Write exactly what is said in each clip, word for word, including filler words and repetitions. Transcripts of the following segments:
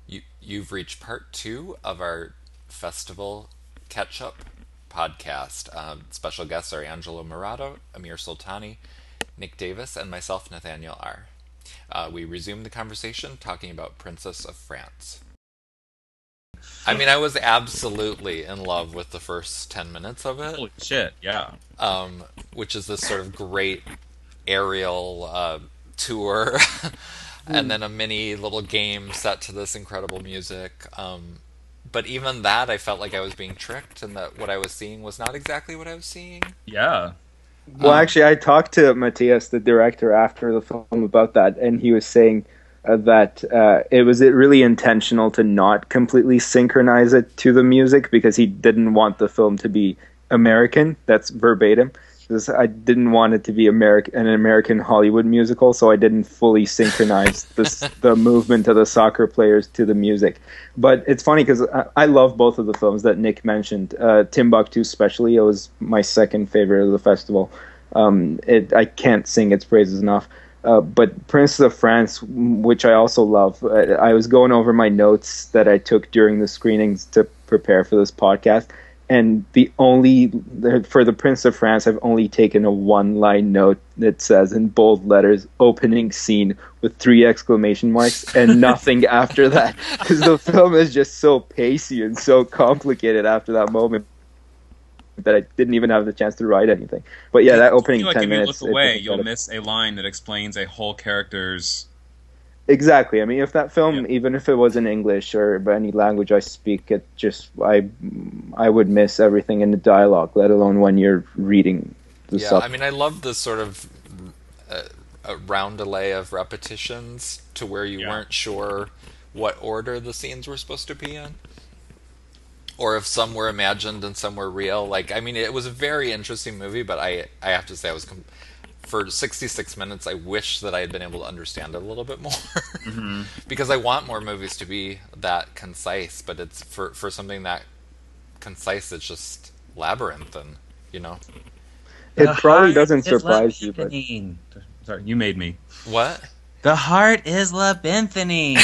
You, you've reached part two of our festival catch up podcast. Um, special guests are Angelo Murato, Amir Sultani, Nick Davis, and myself, Nathaniel R. Uh, we resumed the conversation talking about Princess of France. I mean, I was absolutely in love with the first ten minutes of it, Holy shit, yeah. um, which is this sort of great aerial uh, tour, and then a mini little game set to this incredible music. Um, but even that, I felt like I was being tricked, and that what I was seeing was not exactly what I was seeing. Yeah. Well, Um, actually, I talked to Matthias, the director, after the film about that, and he was saying uh, that uh, it was really intentional to not completely synchronize it to the music because he didn't want the film to be American. That's verbatim. Because I didn't want it to be American, an American Hollywood musical, so I didn't fully synchronize this, the movement of the soccer players to the music. But it's funny because I, I love both of the films that Nick mentioned. Uh, Timbuktu, especially, it was my second favorite of the festival. Um, it, I can't sing its praises enough. Uh, but Princess of France, which I also love, uh, I was going over my notes that I took during the screenings to prepare for this podcast. And the only, for the Prince of France, I've only taken a one-line note that says in bold letters, opening scene with three exclamation marks, and nothing after that. Because the film is just so pacey and so complicated after that moment that I didn't even have the chance to write anything. But yeah, that I opening feel like ten if you minutes... look away, it's you'll incredible. miss a line that explains a whole character's... Exactly. I mean, if that film, Yeah. even if it was in English or any language I speak, it just I I would miss everything in the dialogue, let alone when you're reading the yeah, sub. I mean, I love the sort of uh, a roundelay of repetitions to where you Yeah. weren't sure what order the scenes were supposed to be in, or if some were imagined and some were real. Like, I mean, it was a very interesting movie, but I I have to say I was com- for sixty-six minutes. I wish that I had been able to understand it a little bit more, Mm-hmm. because I want more movies to be that concise. But it's for for something that concise, it's just labyrinthine, you know. It The probably heart doesn't is surprise you, but labyrintine. Sorry, you made me. What? The heart is labyrintine.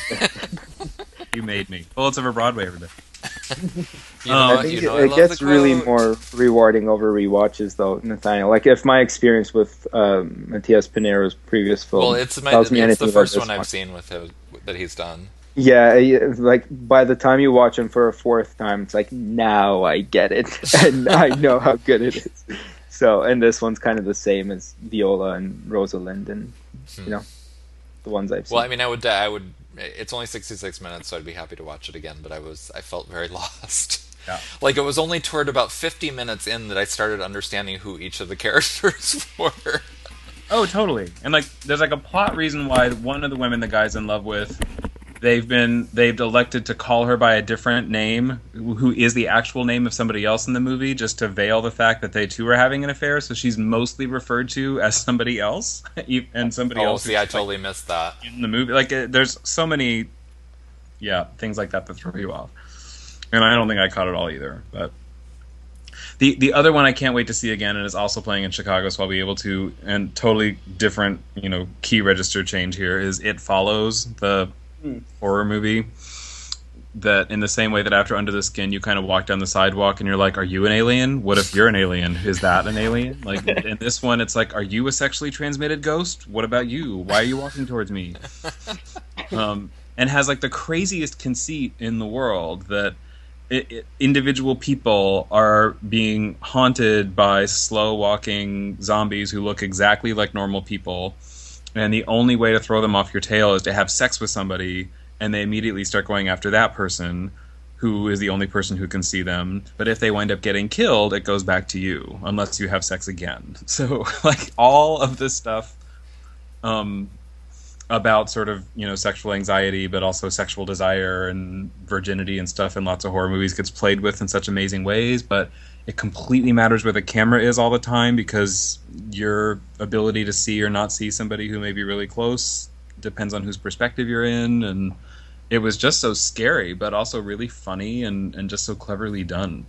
You made me. Bullets over Broadway, everybody. You know, Oh, I what? think you it, know, I it love gets the really quote. more rewarding over rewatches, though, Nathaniel. Like, if my experience with um, Matias Pinero's previous film Well, it's my, tells me it's the anything about first this one I've seen with him that he's done. Yeah, yeah, like by the time you watch him for a fourth time, it's like, now I get it, and I know how good it is. So, and this one's kind of the same as Viola and Rosalind, and you know, the ones I've seen. Well, I mean, I would, I would. It's only sixty-six minutes, so I'd be happy to watch it again. But I was, I felt very lost. Yeah. Like, it was only toward about fifty minutes in that I started understanding who each of the characters were. Oh, totally. And like, there's like a plot reason why one of the women the guy's in love with, they've been they've elected to call her by a different name, who is the actual name of somebody else in the movie, just to veil the fact that they too are having an affair. So she's mostly referred to as somebody else, and somebody Oh, else. see, who's, I like, totally missed that. in the movie. Like, uh, there's so many, yeah, things like that that throw you off. And I don't think I caught it all either. But the the other one I can't wait to see again, and is also playing in Chicago, so I'll be able to. And totally different, you know, key register change here is It Follows, the horror movie. That in the same way that after Under the Skin, you kind of walk down the sidewalk and you're like, "Are you an alien? What if you're an alien? Is that an alien?" Like in this one, it's like, "Are you a sexually transmitted ghost? What about you? Why are you walking towards me?" Um, and has like the craziest conceit in the world that it, it, individual people are being haunted by slow walking zombies who look exactly like normal people, and the only way to throw them off your tail is to have sex with somebody, and they immediately start going after that person who is the only person who can see them. But if they wind up getting killed, it goes back to you unless you have sex again. So like all of this stuff um about sort of, you know, sexual anxiety, but also sexual desire and virginity and stuff in lots of horror movies gets played with in such amazing ways, but it completely matters where the camera is all the time, because your ability to see or not see somebody who may be really close depends on whose perspective you're in. And it was just so scary, but also really funny and, and just so cleverly done.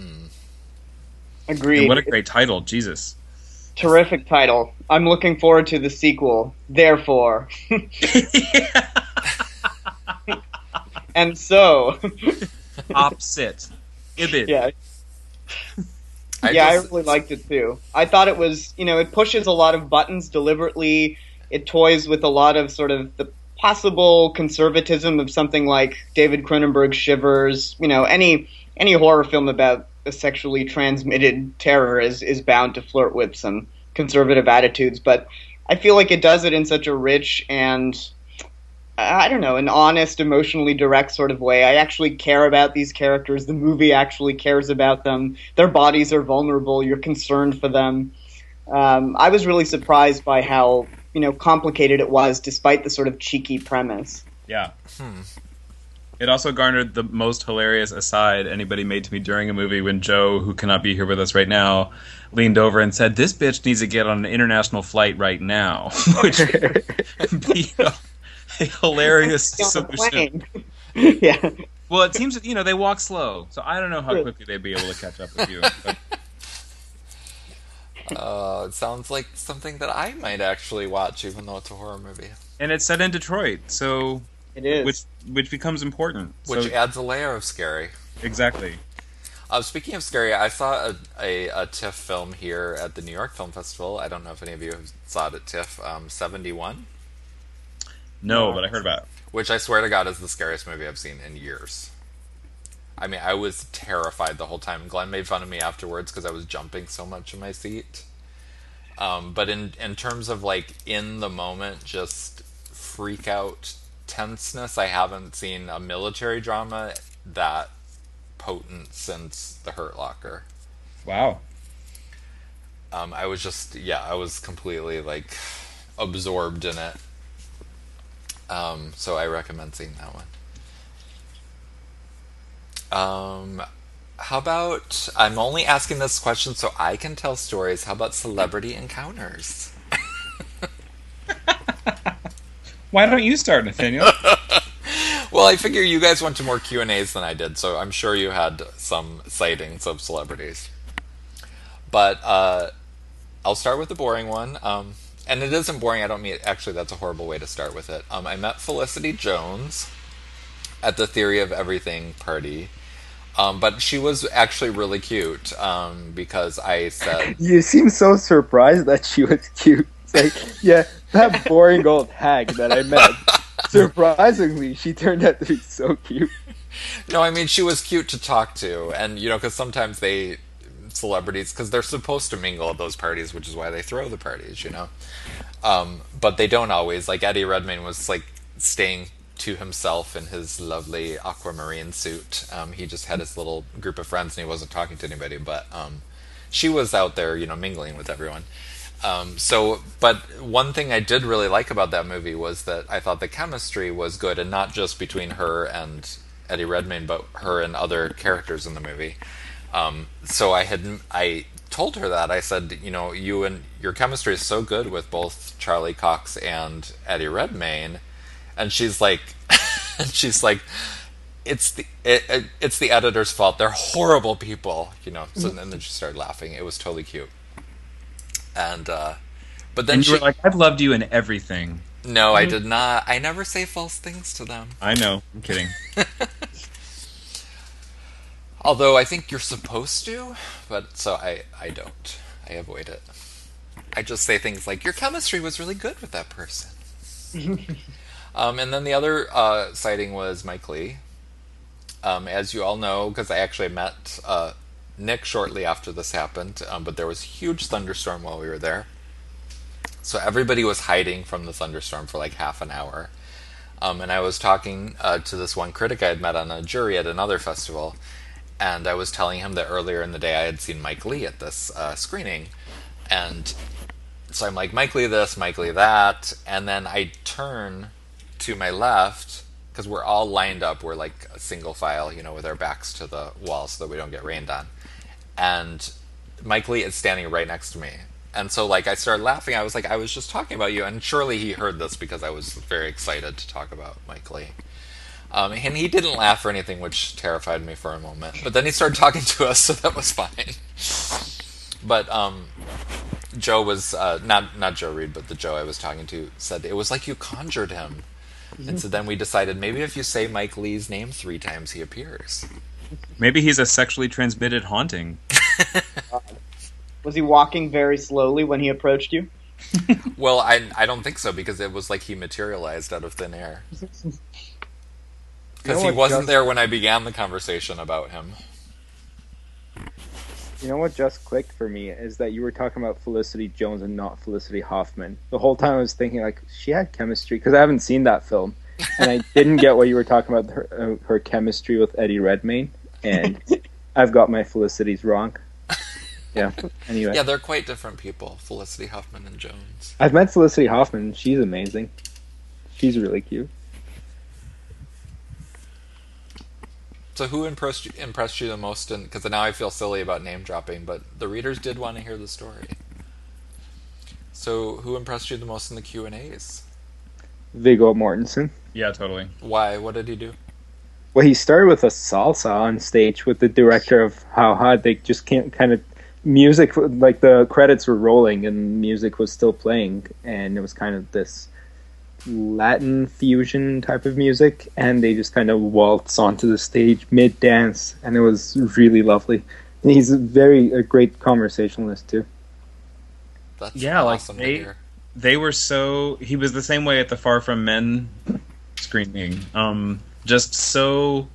Agreed. And what a great title, Jesus. Terrific title. I'm looking forward to the sequel. Therefore, And so, Opposite. Ibid. yeah, I yeah, I just- really liked it too. I thought it was, you know, it pushes a lot of buttons deliberately. It toys with a lot of sort of the possible conservatism of something like David Cronenberg's Shivers. You know, any any horror film about a sexually transmitted terror is is bound to flirt with some conservative attitudes. But I feel like it does it in such a rich and I don't know, an honest, emotionally direct sort of way. I actually care about these characters. The movie actually cares about them. Their bodies are vulnerable. You're concerned for them. Um, I was really surprised by how, you know, complicated it was, despite the sort of cheeky premise. Yeah. It also garnered the most hilarious aside anybody made to me during a movie when Joe, who cannot be here with us right now, leaned over and said, "This bitch needs to get on an international flight right now," which would be a, a hilarious On the solution. plane. Yeah. Well, it seems that, you know, they walk slow, so I don't know how quickly they'd be able to catch up with you. But Uh, it sounds like something that I might actually watch, even though it's a horror movie. and it's set in Detroit, so It is. which which becomes important. Which So- adds a layer of scary. exactly. Uh, speaking of scary, I saw a, a, a TIFF film here at the New York Film Festival. I don't know if any of you saw it at TIFF. Um, seventy-one, No, but I heard about it. which I swear to God is the scariest movie I've seen in years. I mean, I was terrified the whole time. Glenn made fun of me afterwards because I was jumping so much in my seat. Um, but in in terms of like in the moment, just freak out tenseness, I haven't seen a military drama that potent since The Hurt Locker. Wow. Um, I was just, yeah, I was completely like absorbed in it. Um, so I recommend seeing that one. Um, how about, I'm only asking this question so I can tell stories. How about celebrity encounters? Why don't you start, Nathaniel? Well, I figure you guys went to more Q and A's than I did, so I'm sure you had some sightings of celebrities. But uh, I'll start with the boring one. Um, and it isn't boring, I don't mean, actually that's a horrible way to start with it. Um, I met Felicity Jones at the Theory of Everything party. Um, but she was actually really cute um, because I said... You seem so surprised that she was cute. It's like, yeah, that boring old hag that I met. Surprisingly, she turned out to be so cute. No, I mean, she was cute to talk to. And, you know, because sometimes they... celebrities, because they're supposed to mingle at those parties, which is why they throw the parties, you know? Um, but they don't always. Like, Eddie Redmayne was, like, staying to himself in his lovely aquamarine suit. Um, he just had his little group of friends and he wasn't talking to anybody, but um, she was out there, you know, mingling with everyone. Um, so, but one thing I did really like about that movie was that I thought the chemistry was good, and not just between her and Eddie Redmayne, but her and other characters in the movie. Um, so I had, I told her that. I said, you know, you and your chemistry is so good with both Charlie Cox and Eddie Redmayne. And she's like, she's like, it's the it, it, it's the editor's fault. They're horrible people, you know. So and then she started laughing. It was totally cute. And uh, but then And she, you were like, "I've loved you in everything." no, I did not. I never say false things to them. I know. I'm kidding. Although I think you're supposed to, but so I I don't. I avoid it. I just say things like, your chemistry was really good with that person. Um, and then the other uh, sighting was Mike Lee. Um, as you all know, because I actually met uh, Nick shortly after this happened, um, but there was a huge thunderstorm while we were there. So everybody was hiding from the thunderstorm for like half an hour. Um, and I was talking uh, to this one critic I had met on a jury at another festival, and I was telling him that earlier in the day I had seen Mike Lee at this uh, screening. And so I'm like, Mike Lee this, Mike Lee that, and then I turn to my left, because we're all lined up, we're like a single file, you know, with our backs to the wall so that we don't get rained on. And Mike Lee is standing right next to me. And so, like, I started laughing. I was like, I was just talking about you. And surely he heard this because I was very excited to talk about Mike Lee. Um, and he didn't laugh or anything, which terrified me for a moment. But then he started talking to us, so that was fine. But um, Joe was, uh, not not Joe Reed, but the Joe I was talking to, said, it was like you conjured him. And so then we decided maybe if you say Mike Lee's name three times, he appears. Maybe he's a sexually transmitted haunting. Was he walking very slowly when he approached you? Well, I I don't think so, because it was like he materialized out of thin air. Because he what, wasn't just- there when I began the conversation about him. You know what just clicked for me is that you were talking about Felicity Jones and not Felicity Hoffman. The whole time I was thinking, like, she had chemistry, because I haven't seen that film, and I didn't get what you were talking about, her, uh, her chemistry with Eddie Redmayne, and I've got my Felicities wrong. Yeah, anyway. Yeah, they're quite different people, Felicity Huffman and Jones. I've met Felicity Hoffman. She's amazing. She's really cute. So who impressed you, impressed you the most? Because now I feel silly about name dropping, but the readers did want to hear the story. So who impressed you the most in the Q and A's? Viggo Mortensen. Yeah, totally. Why? What did he do? Well, he started with a salsa on stage with the director of How Hot. They just can't kind of music, like the credits were rolling and music was still playing, and it was kind of this Latin fusion type of music, and they just kind of waltz onto the stage mid dance, and it was really lovely. And he's a very a great conversationalist too. That's Yeah, like awesome to they, hear. they were so. He was the same way at the Far From Men screening. Um, just so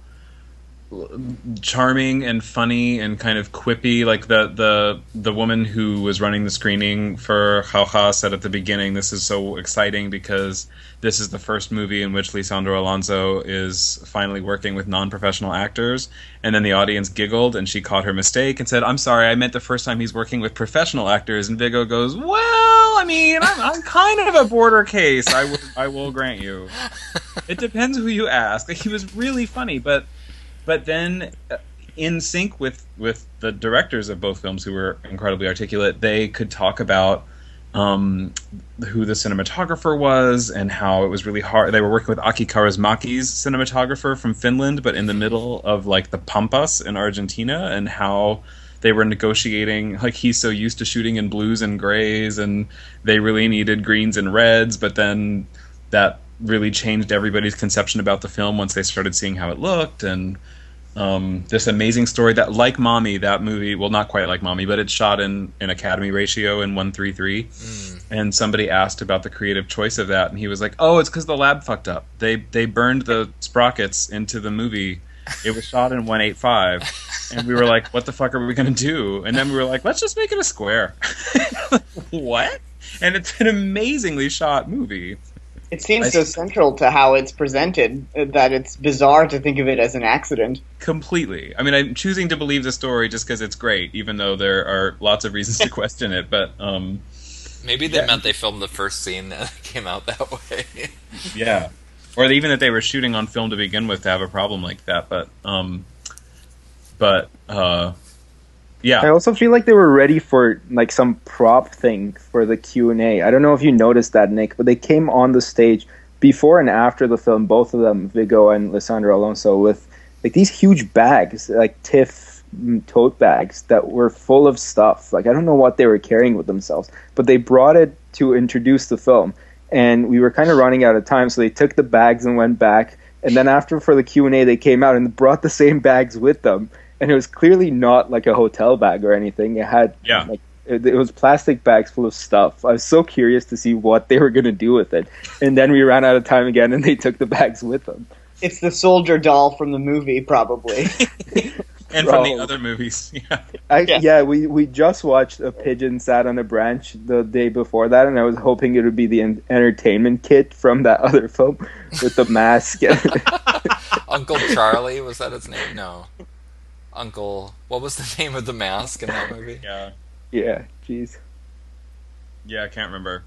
charming and funny and kind of quippy. Like the the the woman who was running the screening for Jauja said at the beginning, "This is so exciting because this is the first movie in which Lisandro Alonso is finally working with non-professional actors." And then the audience giggled, and she caught her mistake and said, "I'm sorry, I meant the first time he's working with professional actors." And Viggo goes, "Well, I mean, I'm, I'm kind of a border case. I will, I will grant you. It depends who you ask." Like, he was really funny, but but then uh, in sync with with the directors of both films, who were incredibly articulate, they could talk about um, who the cinematographer was and how it was really hard. They were working with Aki Kaurismäki's cinematographer from Finland, but in the middle of like the Pampas in Argentina, and how they were negotiating, like, he's so used to shooting in blues and grays, and they really needed greens and reds, but then that really changed everybody's conception about the film once they started seeing how it looked. And um, this amazing story that, like Mommy, that movie, well, not quite like Mommy, but it's shot in an Academy ratio in one three three. Mm. And somebody asked about the creative choice of that, and he was like, "Oh, it's because the lab fucked up. They they burned the sprockets into the movie. It was shot in one eighty-five." And we were like, "What the fuck are we going to do?" And then we were like, "Let's just make it a square." What? And it's an amazingly shot movie. It seems so central to how it's presented that it's bizarre to think of it as an accident. Completely. I mean, I'm choosing to believe the story just because it's great, even though there are lots of reasons to question it. But um, maybe they yeah. meant they filmed the first scene that came out that way. Yeah, or even that they were shooting on film to begin with to have a problem like that. But um, but uh, yeah. I also feel like they were ready for like some prop thing for the Q and A. I don't know if you noticed that, Nick, but they came on the stage before and after the film, both of them, Viggo and Lisandro Alonso, with like these huge bags, like Tiff tote bags that were full of stuff. Like, I don't know what they were carrying with themselves, but they brought it to introduce the film. And we were kind of running out of time, so they took the bags and went back. And then after, for the Q and A, they came out and brought the same bags with them. And it was clearly not like a hotel bag or anything. It had yeah. like it, it was plastic bags full of stuff. I was so curious to see what they were going to do with it. And then we ran out of time again, and they took the bags with them. It's the soldier doll from the movie, probably. And from the other movies. Yeah. I, yeah. yeah, we, we just watched A Pigeon Sat on a Branch the day before that, and I was hoping it would be the en- entertainment kit from that other film with the mask. Uncle Charlie, was that his name? No. Uncle, what was the name of the mask in that movie? Yeah. Yeah, jeez. Yeah, I can't remember.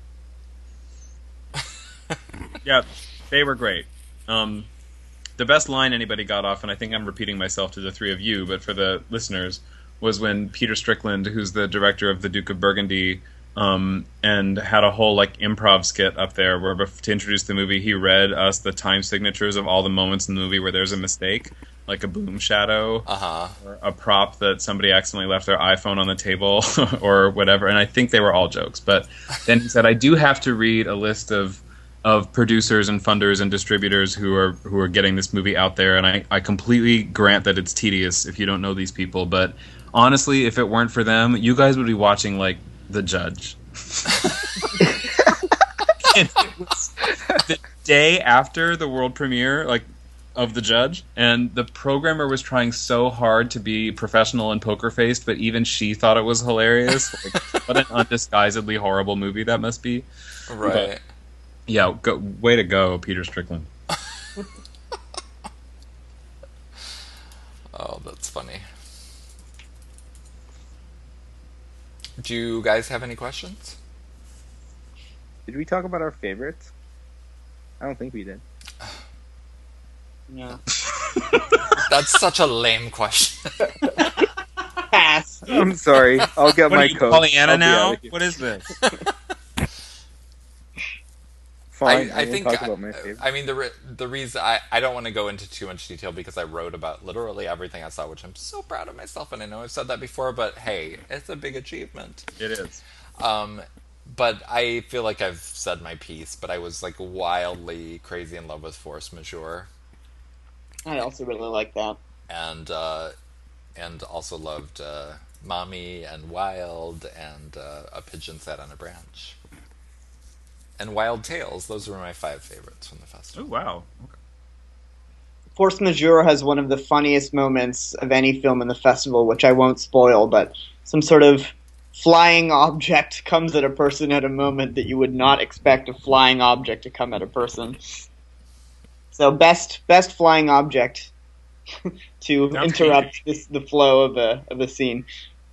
Yeah, they were great. Um, the best line anybody got off, and I think I'm repeating myself to the three of you, but for the listeners, was when Peter Strickland, who's the director of The Duke of Burgundy, um, and had a whole like improv skit up there where, to introduce the movie, he read us the time signatures of all the moments in the movie where there's a mistake, like a boom shadow, uh-huh. or a prop that somebody accidentally left their iPhone on the table, or whatever. And I think they were all jokes. But then he said, "I do have to read a list of of producers and funders and distributors who are who are getting this movie out there. And I, I completely grant that it's tedious if you don't know these people. But honestly, if it weren't for them, you guys would be watching like The Judge. And it was the day after the world premiere, like, of The Judge, and the programmer was trying so hard to be professional and poker faced, but even she thought it was hilarious. Like, what an undisguisedly horrible movie that must be. Right. But, yeah, go, way to go, Peter Strickland. Oh, that's funny. Do you guys have any questions? Did we talk about our favorites? I don't think we did. No. That's such a lame question. Pass. I'm sorry. I'll get What my are you, coat. Pollyanna I'll be now? out of here. What is this? Fine. I, I won't think, talk I, about my favorite. I mean, the re- the reason I, I don't want to go into too much detail because I wrote about literally everything I saw, which I'm so proud of myself, and I know I've said that before, but hey, it's a big achievement. It is. Um, but I feel like I've said my piece, but I was like wildly crazy in love with Force Majeure, I also really like that. and uh, and also loved uh, Mommy and Wild and uh, A Pigeon Sat on a Branch. And Wild Tales. Those were my five favorites from the Oh, festival. wow. Okay. Force Majeure has one of the funniest moments of any film in the festival, which I won't spoil, but some sort of flying object comes at a person at a moment that you would not expect a flying object to come at a person. So best best flying object to Okay. interrupt this, the flow of a of a scene.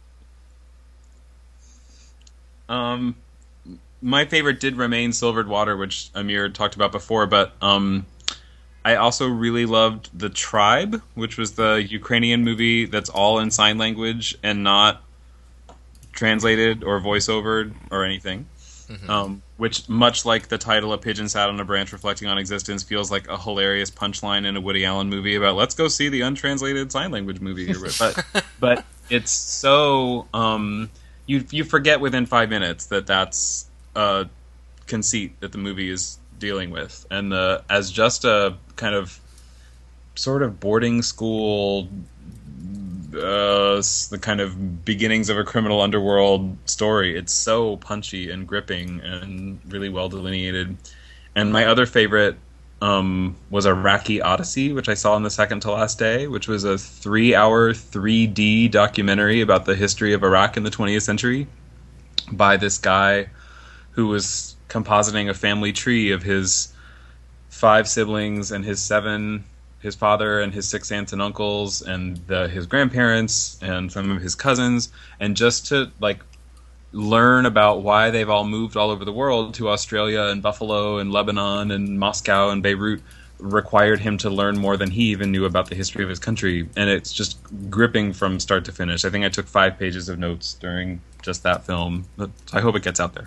Um, my favorite did remain Silvered Water, which Amir talked about before, but um, I also really loved The Tribe, which was the Ukrainian movie that's all in sign language and not translated or voiceovered or anything. Mm-hmm. Um, which, much like the title, A Pigeon Sat on a Branch Reflecting on Existence, feels like a hilarious punchline in a Woody Allen movie about let's go see the untranslated sign language movie. But but it's so... Um, you you forget within five minutes that that's a conceit that the movie is dealing with. And the, as just a kind of sort of boarding school... Uh, the kind of beginnings of a criminal underworld story. It's so punchy and gripping and really well delineated. And my other favorite um, was Iraqi Odyssey, which I saw on the second to last day, which was a three-hour three D documentary about the history of Iraq in the twentieth century by this guy who was compositing a family tree of his five siblings and his seven... his father and his six aunts and uncles and the, his grandparents and some of his cousins, and just to like learn about why they've all moved all over the world to Australia and Buffalo and Lebanon and Moscow and Beirut required him to learn more than he even knew about the history of his country. And it's just gripping from start to finish. I think I took five pages of notes during just that film. But I hope it gets out there.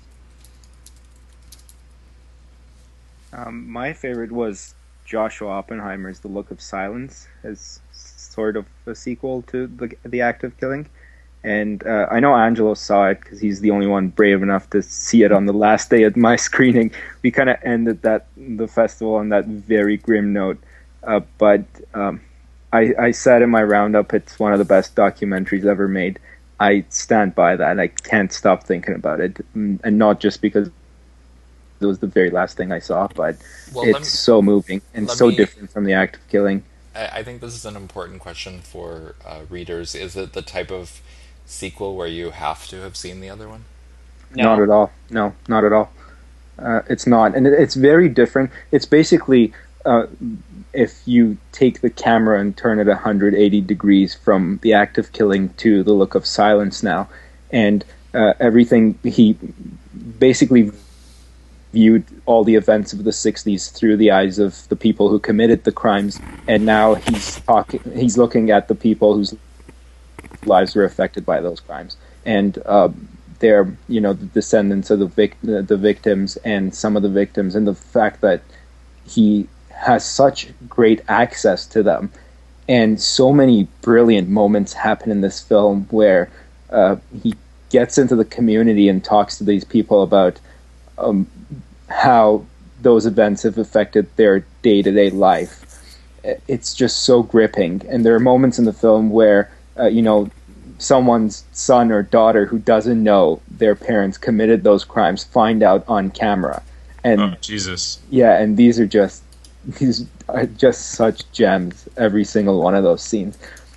Um, my favorite was Joshua Oppenheimer's The Look of Silence, as sort of a sequel to the the Act of Killing. And uh, I know Angelo saw it because he's the only one brave enough to see it on the last day of my screening. We kind of ended that the festival on that very grim note. Uh, but um, I, I said in my roundup, it's one of the best documentaries ever made. I stand by that. I can't stop thinking about it, and not just because it was the very last thing I saw, but Well, it's let me- so moving and let so me- different from the Act of Killing. I, I think this is an important question for uh, readers. Is it the type of sequel where you have to have seen the other one? No. Not at all. No, not at all. Uh, it's not, and it, it's very different. It's basically uh, if you take the camera and turn it one hundred eighty degrees from the Act of Killing to The Look of Silence now, and uh, everything he basically viewed all the events of the sixties through the eyes of the people who committed the crimes, and now he's talking. He's looking at the people whose lives were affected by those crimes, and uh, they're you know the descendants of the, vic- the the victims and some of the victims, and the fact that he has such great access to them, and so many brilliant moments happen in this film where uh, he gets into the community and talks to these people about um, how those events have affected their day-to-day life. It's just so gripping. And there are moments in the film where, uh, you know, someone's son or daughter who doesn't know their parents committed those crimes find out on camera. And oh, Jesus. Yeah, and these are just these are just such gems, every single one of those scenes.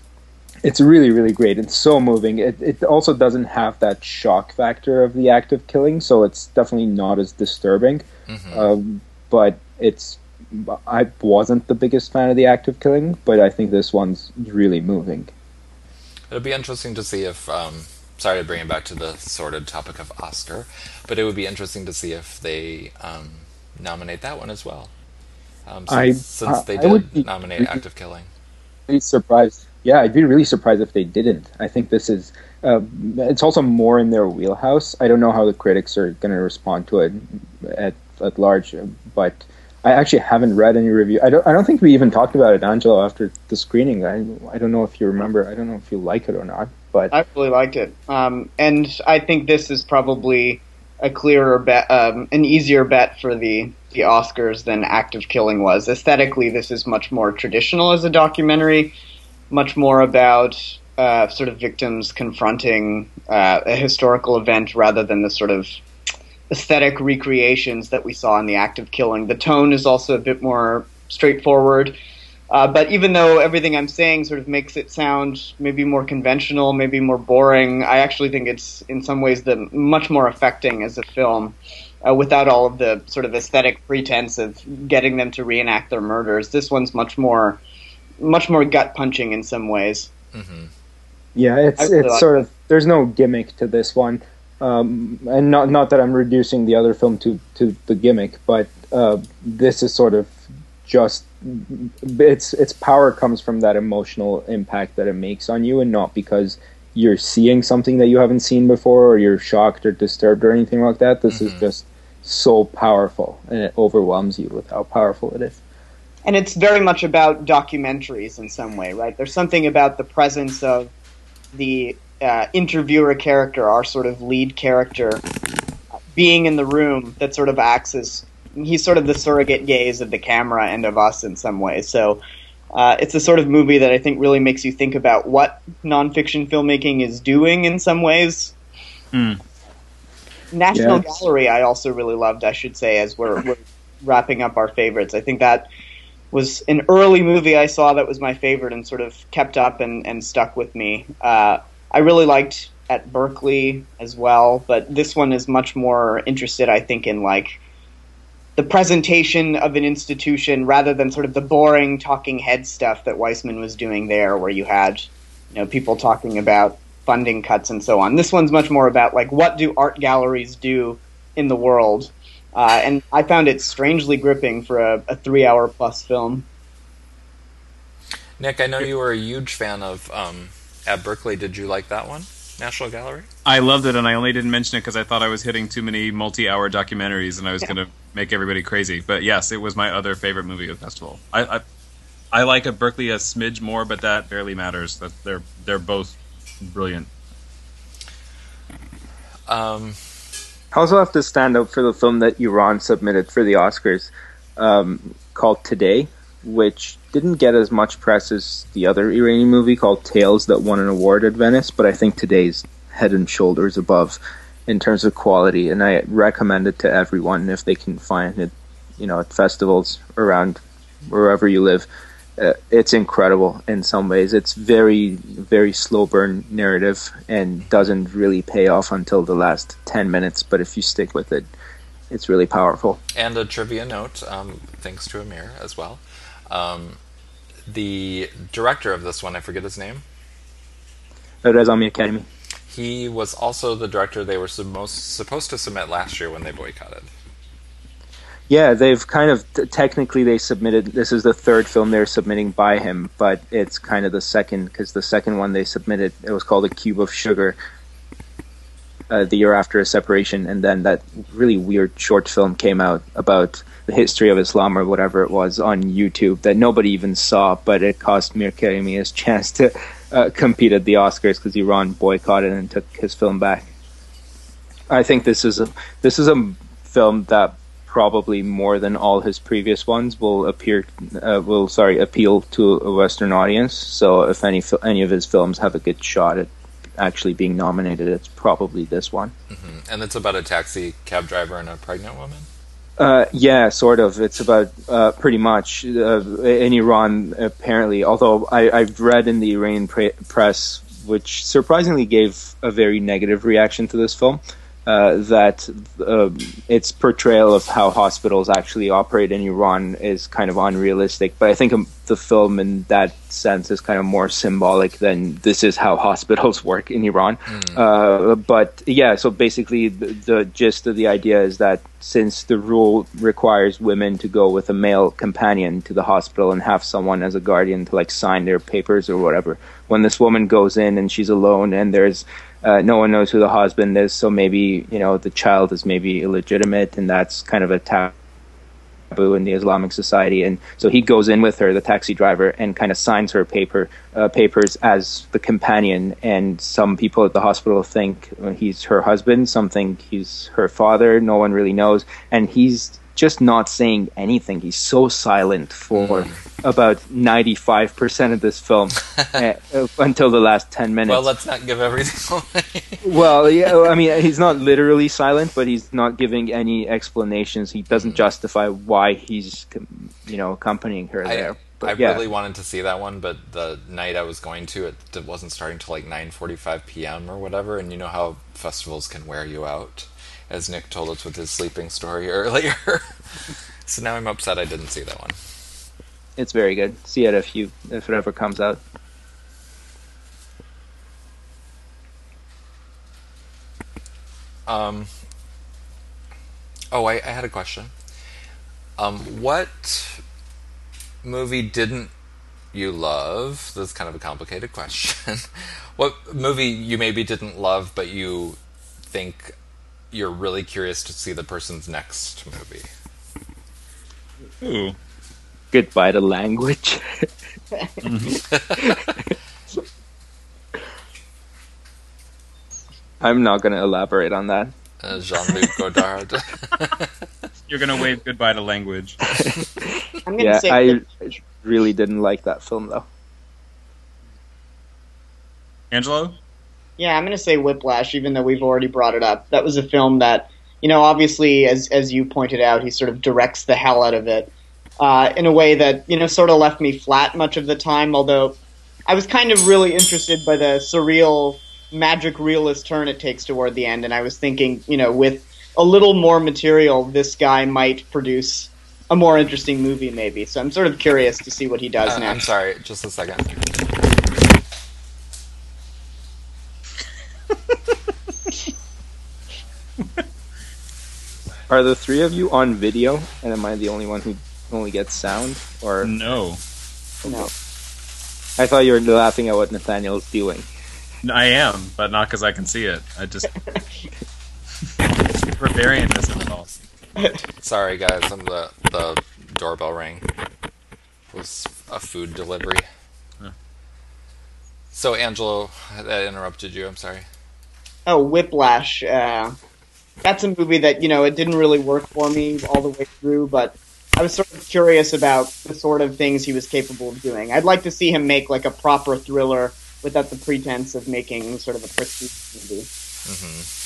It's really, really great. It's so moving. It, it also doesn't have that shock factor of the act of killing, so it's definitely not as disturbing. Mm-hmm. Um, but it's I wasn't the biggest fan of the act of killing, but I think this one's really moving. It'll be interesting to see if, um, sorry to bring it back to the sordid topic of Oscar, but it would be interesting to see if they um, nominate that one as well. Um, since, I, since they I did would be nominate really, Act of Killing. Really surprised. Yeah, I'd be really surprised if they didn't. I think this is, uh, it's also more in their wheelhouse. I don't know how the critics are going to respond to it at, at large, but I actually haven't read any review. I don't. I don't think we even talked about it, Angelo, after the screening. I. I don't know if you remember. I don't know if you like it or not. But I really liked it, um, and I think this is probably a clearer bet, um, an easier bet for the the Oscars than Act of Killing was. Aesthetically, this is much more traditional as a documentary, much more about uh, sort of victims confronting uh, a historical event rather than the sort of aesthetic recreations that we saw in the Act of Killing. The tone is also a bit more straightforward. Uh, but even though everything I'm saying sort of makes it sound maybe more conventional, maybe more boring, I actually think it's in some ways the much more affecting as a film, uh, without all of the sort of aesthetic pretense of getting them to reenact their murders. This one's much more, much more gut punching in some ways. Mm-hmm. Yeah, it's really it's like sort it. of there's no gimmick to this one. Um, and not not that I'm reducing the other film to, to the gimmick, but uh, this is sort of just its its power comes from that emotional impact that it makes on you, and not because you're seeing something that you haven't seen before, or you're shocked or disturbed or anything like that. This mm-hmm. is just so powerful, and it overwhelms you with how powerful it is. And it's very much about documentaries in some way, right? There's something about the presence of the Uh, interviewer character, our sort of lead character, being in the room that sort of acts as he's sort of the surrogate gaze of the camera and of us in some ways. So uh, it's a sort of movie that I think really makes you think about what nonfiction filmmaking is doing in some ways. Mm. National Yes. Gallery I also really loved, I should say, as we're, we're wrapping up our favorites. I think that was an early movie I saw that was my favorite and sort of kept up and, and stuck with me. Uh, I really liked At Berkeley as well, but this one is much more interested, I think, in like the presentation of an institution rather than sort of the boring talking head stuff that Weissman was doing there, where you had, you know, people talking about funding cuts and so on. This one's much more about like what do art galleries do in the world, uh, and I found it strangely gripping for a, a three-hour plus film. Nick, I know you were a huge fan of um, At Berkeley. Did you like that one, National Gallery? I loved it, and I only didn't mention it because I thought I was hitting too many multi-hour documentaries, and I was Yeah. going to make everybody crazy. But yes, it was my other favorite movie of the festival. I, I I like At Berkeley a smidge more, but that barely matters. That they're they're both brilliant. Um, I also have to stand up for the film that Iran submitted for the Oscars, um, called Today, which didn't get as much press as the other Iranian movie called Tales that won an award at Venice, but I think Today's head and shoulders above in terms of quality, and I recommend it to everyone if they can find it, you know, at festivals around wherever you live. Uh, it's incredible in some ways. It's very, very slow burn narrative and doesn't really pay off until the last ten minutes, but if you stick with it, it's really powerful. and a trivia note, um, thanks to Amir as well. Um, the director of this one, I forget his name. Uh, Reza Mirkarimi. He was also the director they were sub- most supposed to submit last year when they boycotted. Yeah, they've kind of t- technically they submitted. This is the third film they're submitting by him, but it's kind of the second because the second one they submitted, it was called A Cube of Sugar. Uh, the year after a separation, and then that really weird short film came out about the history of Islam or whatever it was on YouTube that nobody even saw, but it cost Mirkarimi his chance to uh, compete at the Oscars because Iran boycotted and took his film back. I think this is a this is a film that probably more than all his previous ones will appear uh, will sorry appeal to a Western audience. So if any any of his films have a good shot at actually being nominated, it's probably this one. Mm-hmm. And it's about a taxi cab driver and a pregnant woman? Uh, yeah, sort of. It's about uh, pretty much uh, in Iran, apparently. Although I, I've read in the Iranian pre- press, which surprisingly gave a very negative reaction to this film, uh, that uh, its portrayal of how hospitals actually operate in Iran is kind of unrealistic. But I think um, the film in that sense is kind of more symbolic than this is how hospitals work in Iran. Mm. Uh, but yeah, so basically the, the gist of the idea is that since the rule requires women to go with a male companion to the hospital and have someone as a guardian to like sign their papers or whatever, when this woman goes in and she's alone and there's uh, no one knows who the husband is, so maybe, you know, the child is maybe illegitimate, and that's kind of a taboo in the Islamic society. And so he goes in with her, the taxi driver, and kind of signs her paper uh, papers as the companion. And some people at the hospital think he's her husband, some think he's her father, no one really knows. And he's just not saying anything. He's so silent for mm. about ninety-five percent of this film uh, until the last ten minutes. Well, let's not give everything away. Well, yeah, I mean, he's not literally silent, but he's not giving any explanations. He doesn't mm. justify why he's, you know, accompanying her I, there. But, I yeah. really wanted to see that one, but the night I was going to, it wasn't starting till like nine forty-five p.m. or whatever, and you know how festivals can wear you out, as Nick told us with his sleeping story earlier. So now I'm upset I didn't see that one. It's very good. See it if you if it ever comes out. Um. Oh, I, I had a question. Um, what movie didn't you love? This is kind of a complicated question. What movie you maybe didn't love, but you think you're really curious to see the person's next movie? Ooh. Goodbye to Language. I'm not going to elaborate on that. Uh, Jean-Luc Godard. You're going to wave goodbye to Language. I'm gonna yeah, say I really didn't like that film, though. Angelo? Yeah, I'm going to say Whiplash, even though we've already brought it up. That was a film that, you know, obviously, as as you pointed out, he sort of directs the hell out of it uh, in a way that, you know, sort of left me flat much of the time, although I was kind of really interested by the surreal, magic realist turn it takes toward the end, and I was thinking, you know, with a little more material, this guy might produce a more interesting movie, maybe. So I'm sort of curious to see what he does uh, next. I'm sorry, just a second. Are the three of you on video, and am I the only one who only gets sound? Or No. No. I thought you were laughing at what Nathaniel's doing. I am, but not because I can see it. I just... For variantness of it all. Sorry, guys, I'm the, the doorbell rang. It was a food delivery. Huh. So, Angelo, I interrupted you, I'm sorry. Oh, Whiplash. Uh, that's a movie that, you know, it didn't really work for me all the way through, but I was sort of curious about the sort of things he was capable of doing. I'd like to see him make, like, a proper thriller without the pretense of making sort of a prestige movie. Mm-hmm.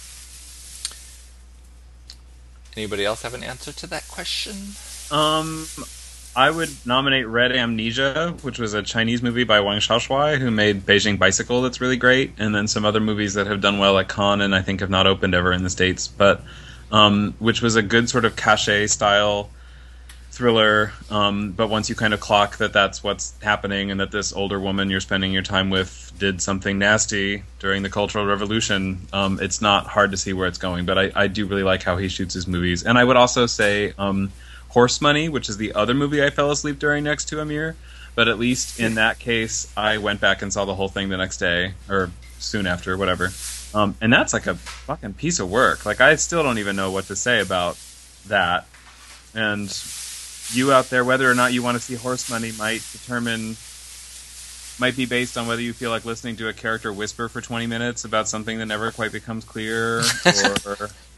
Anybody else have an answer to that question? Um, I would nominate Red Amnesia, which was a Chinese movie by Wang Xiaoshuai, who made Beijing Bicycle that's really great, and then some other movies that have done well at Cannes and I think have not opened ever in the States, but um, which was a good sort of cachet-style thriller, um, but once you kind of clock that that's what's happening and that this older woman you're spending your time with did something nasty during the Cultural Revolution, um, it's not hard to see where it's going, but I, I do really like how he shoots his movies. And I would also say um, Horse Money, which is the other movie I fell asleep during next to Amir, but at least in that case, I went back and saw the whole thing the next day, or soon after, whatever. Um, and that's like a fucking piece of work. Like, I still don't even know what to say about that. And you out there, whether or not you want to see Horse Money might determine, might be based on whether you feel like listening to a character whisper for twenty minutes about something that never quite becomes clear, or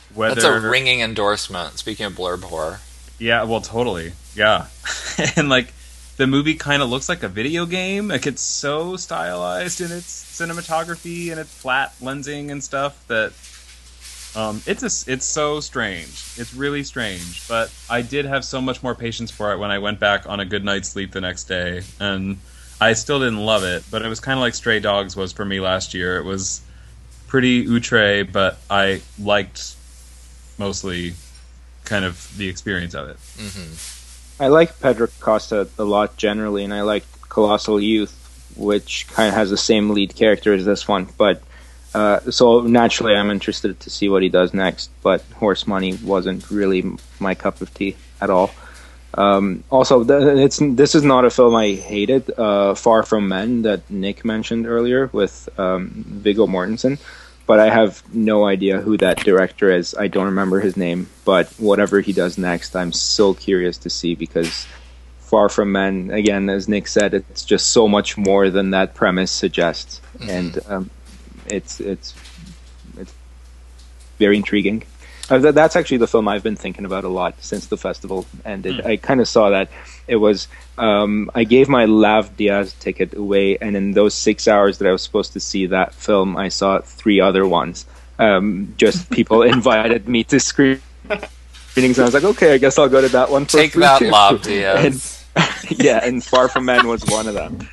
whether That's a ringing endorsement. Speaking of blurb horror. Yeah, well, totally. Yeah. And, like, the movie kind of looks like a video game. Like, it's so stylized in its cinematography and its flat lensing and stuff that um, it's a, it's so strange. It's really strange. But I did have so much more patience for it when I went back on a good night's sleep the next day. And I still didn't love it, but it was kind of like Stray Dogs was for me last year. It was pretty outre, but I liked mostly kind of the experience of it. Mm-hmm. I like Pedro Costa a lot generally, and I like Colossal Youth, which kind of has the same lead character as this one. But uh, so naturally, I'm interested to see what he does next. But Horse Money wasn't really my cup of tea at all. Um, also, it's this is not a film I hated. Uh, Far From Men that Nick mentioned earlier with um, Viggo Mortensen. But I have no idea who that director is. I don't remember his name. But whatever he does next, I'm so curious to see, because Far From Men, again, as Nick said, it's just so much more than that premise suggests. Mm-hmm. And um, it's it's it's very intriguing. Uh, that's actually the film I've been thinking about a lot since the festival ended. Mm. I kind of saw that it was. Um, I gave my Lav Diaz ticket away, and in those six hours that I was supposed to see that film, I saw three other ones. Um, just people invited me to screenings, and I was like, okay, I guess I'll go to that one. For Take free that, too. Lav Diaz. And, yeah, and Far From Men was one of them.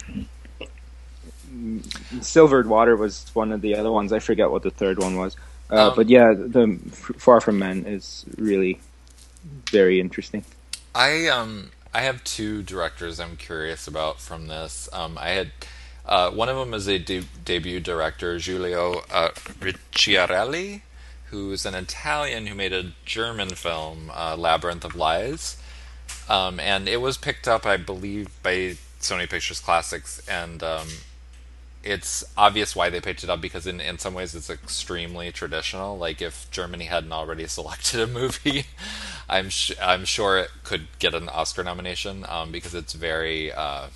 Silvered Water was one of the other ones. I forget what the third one was. Uh, um, but yeah, the Far From Men is really very interesting. I um I have two directors I'm curious about from this. Um, I had uh, one of them is a de- debut director, Giulio uh, Ricciarelli, who's an Italian who made a German film, uh, Labyrinth of Lies, um, and it was picked up, I believe, by Sony Pictures Classics, and um, it's obvious why they picked it up, because in, in some ways it's extremely traditional. Like, if Germany hadn't already selected a movie, I'm sh- I'm sure it could get an Oscar nomination, um, because it's very uh,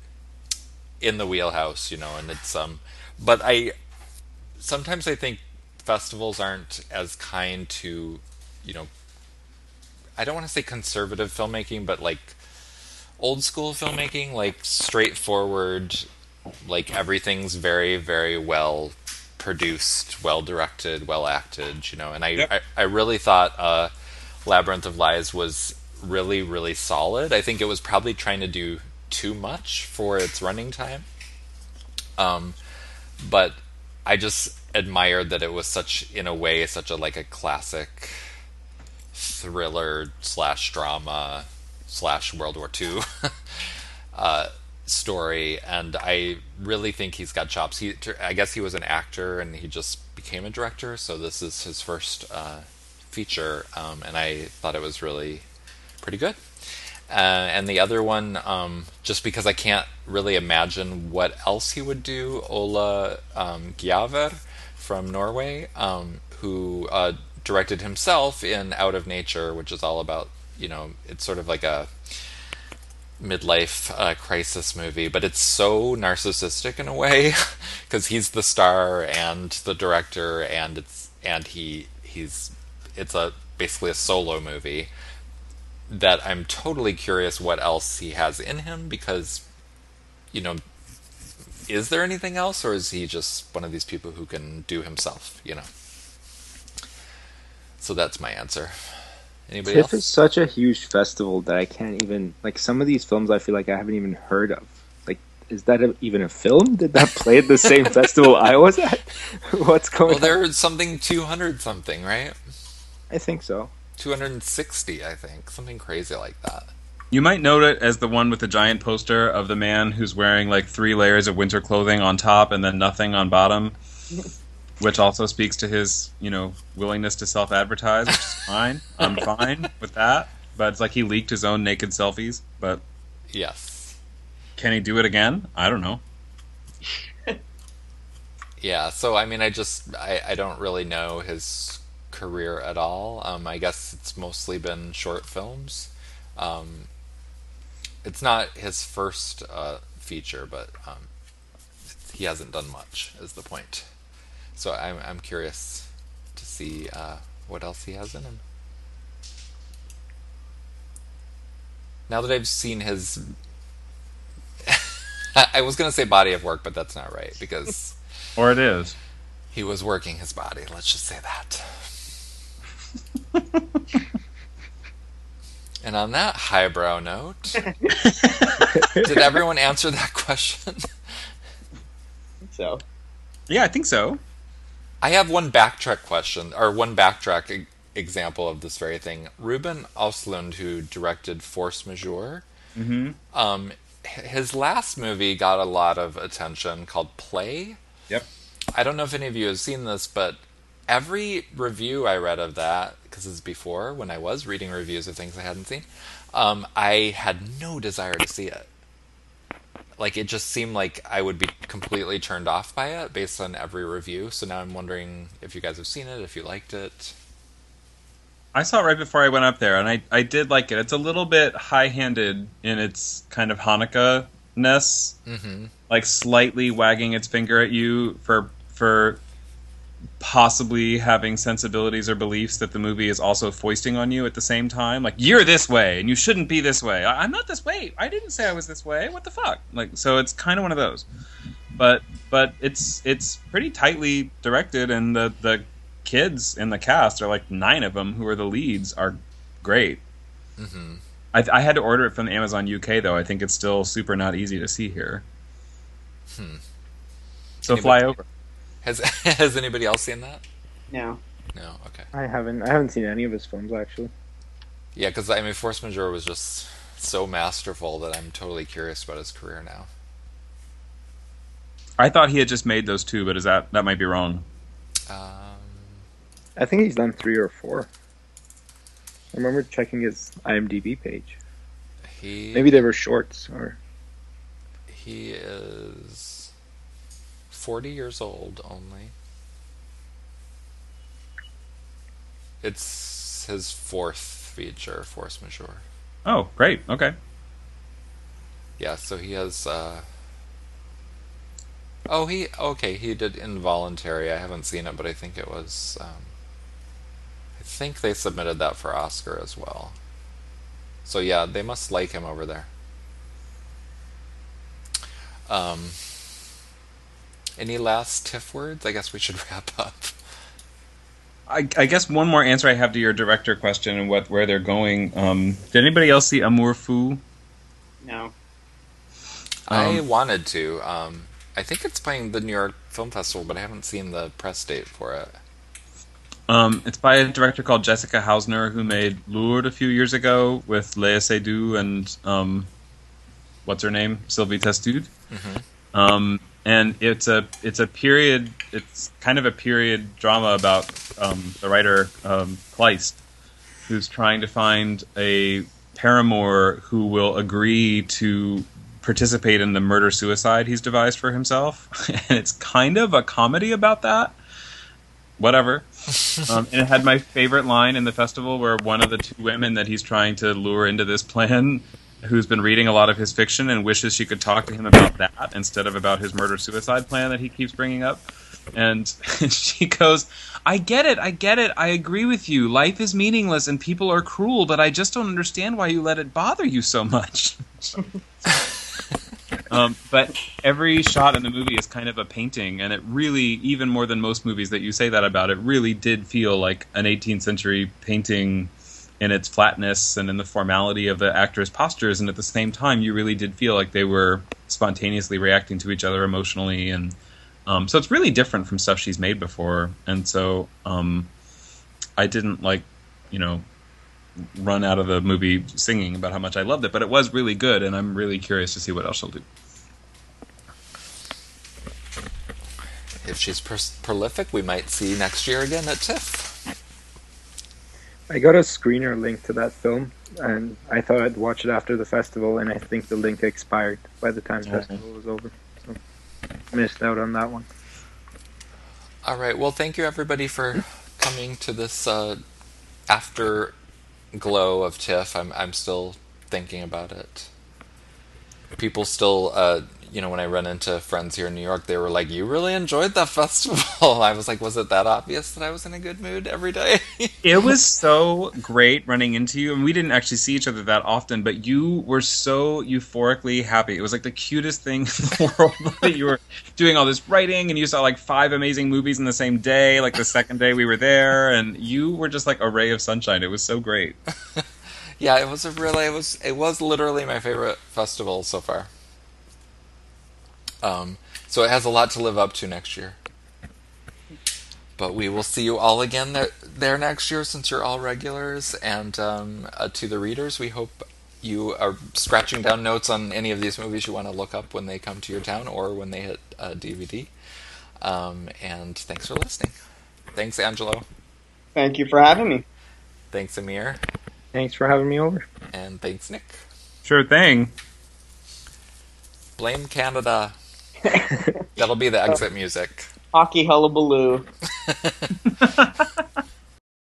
in the wheelhouse, you know. And it's um, but I sometimes I think festivals aren't as kind to, you know, I don't want to say conservative filmmaking, but like old school filmmaking, like straightforward. Like, everything's very, very well produced, well directed, well acted, you know. And I, yep. I, I really thought uh, Labyrinth of Lies was really, really solid. I think it was probably trying to do too much for its running time. Um, but I just admired that it was such, in a way, such a like a classic thriller slash drama slash World War Two. uh, story, and I really think he's got chops. He, I guess he was an actor and he just became a director, so this is his first uh, feature, um, and I thought it was really pretty good. Uh, and the other one, um, just because I can't really imagine what else he would do, Ola um, Gjæver from Norway, um, who uh, directed himself in Out of Nature, which is all about, you know, it's sort of like a midlife uh, crisis movie, but it's so narcissistic in a way, because he's the star and the director, and it's and he he's it's a basically a solo movie, that I'm totally curious what else he has in him, because, you know, is there anything else, or is he just one of these people who can do himself, you know? So that's my answer. Anybody TIFF else? is such a huge festival that I can't even, like, some of these films I feel like I haven't even heard of. Like, is that a, even a film? Did that play at the same festival I was at? What's going well, on? Well, there's something two hundred something, right? I think so. two hundred sixty, I think. Something crazy like that. You might note it as the one with the giant poster of the man who's wearing, like, three layers of winter clothing on top and then nothing on bottom. Which also speaks to his, you know, willingness to self-advertise, which is fine. I'm fine with that. But it's like he leaked his own naked selfies. But yes, can he do it again? I don't know. Yeah. So I mean, I just I, I don't really know his career at all. Um, I guess it's mostly been short films. Um, it's not his first uh, feature, but um, he hasn't done much. Is the point. So I'm I'm curious to see uh, what else he has in him. Now that I've seen his... I was going to say body of work, but that's not right, because Or it is. he was working his body, let's just say that. And on that highbrow note, did everyone answer that question? So, Yeah, I think so. I have one backtrack question, or one backtrack e- example of this very thing. Ruben Östlund, who directed Force Majeure, Mm-hmm. um, h- his last movie got a lot of attention, called Play. Yep. I don't know if any of you have seen this, but every review I read of that, because it's before, when I was reading reviews of things I hadn't seen, um, I had no desire to see it. Like, it just seemed like I would be completely turned off by it based on every review. So now I'm wondering if you guys have seen it, if you liked it. I saw it right before I went up there, and I, I did like it. It's a little bit high-handed in its kind of Hanukkah-ness, Mm-hmm. like slightly wagging its finger at you for for possibly having sensibilities or beliefs that the movie is also foisting on you at the same time. Like, you're this way, and you shouldn't be this way. I, I'm not this way. I didn't say I was this way. What the fuck? Like, so it's kind of one of those. But but it's it's pretty tightly directed, and the the kids in the cast are like nine of them who are the leads are great. Mm-hmm. I, I had to order it from Amazon U K though. I think it's still super not easy to see here. Hmm. So Anybody- fly over. Has Has anybody else seen that? no. No. Okay. I haven't. I haven't seen any of his films actually. Yeah, because I mean, Force Majeure was just so masterful that I'm totally curious about his career now. I thought he had just made those two, but is that that might be wrong? Um, I think he's done three or four. I remember checking his IMDb page. he Maybe they were shorts, or he is forty years old only. It's his fourth feature, Force Majeure. Oh, great. Okay. Yeah, so he has. Uh... Oh, he okay. He did Involuntary. I haven't seen it, but I think it was. Um... I think they submitted that for Oscar as well. So yeah, they must like him over there. Um. Any last tiff words? I guess we should wrap up. I, I guess one more answer I have to your director question and what where they're going. Um, did anybody else see Amour Fou? No. I Um, wanted to. Um, I think it's playing the New York Film Festival, but I haven't seen the press date for it. Um, it's by a director called Jessica Hausner, who made Lourdes a few years ago with Léa Seydoux and um, what's her name, Sylvie Testude. Mm-hmm. Um, and it's a it's a period. It's kind of a period drama about um, the writer um, Kleist, who's trying to find a paramour who will agree to participate in the murder suicide he's devised for himself. And it's kind of a comedy about that. Whatever. Um, and it had my favorite line in the festival, where one of the two women that he's trying to lure into this plan, who's been reading a lot of his fiction and wishes she could talk to him about that instead of about his murder-suicide plan that he keeps bringing up. And she goes, I get it, I get it, I agree with you. Life is meaningless and people are cruel, but I just don't understand why you let it bother you so much. Um, but every shot in the movie is kind of a painting, and it really, even more than most movies that you say that about, it really did feel like an eighteenth century painting in its flatness and in the formality of the actors' postures, and at the same time you really did feel like they were spontaneously reacting to each other emotionally, and um, so it's really different from stuff she's made before, and so um, I didn't like, you know, run out of the movie singing about how much I loved it, but it was really good, and I'm really curious to see what else she'll do. If she's per- prolific, we might see next year again at TIFF. I got a screener link to that film, and I thought I'd watch it after the festival, and I think the link expired by the time the Okay. festival was over. So missed out on that one. All right. Well, thank you everybody for coming to this uh, afterglow of TIFF. I'm I'm still thinking about it. People still uh, you know, when I run into friends here in New York, they were like, "You really enjoyed that festival." I was like, "Was it that obvious that I was in a good mood every day?" It was so great running into you, and we didn't actually see each other that often, but you were so euphorically happy. It was like the cutest thing in the world that you were doing all this writing, and you saw like five amazing movies in the same day, like the second day we were there, and you were just like a ray of sunshine. It was so great. Yeah, it was a really, it was, it was literally my favorite festival so far. Um, so it has a lot to live up to next year. But we will see you all again there, there next year, since you're all regulars. And um, uh, to the readers, we hope you are scratching down notes on any of these movies you want to look up when they come to your town or when they hit uh, D V D. Um, and thanks for listening. Thanks, Angelo. Thank you for having me. Thanks, Amir. Thanks for having me over. And thanks, Nick. Sure thing. Blame Canada. That'll be the exit music. Hockey hullabaloo.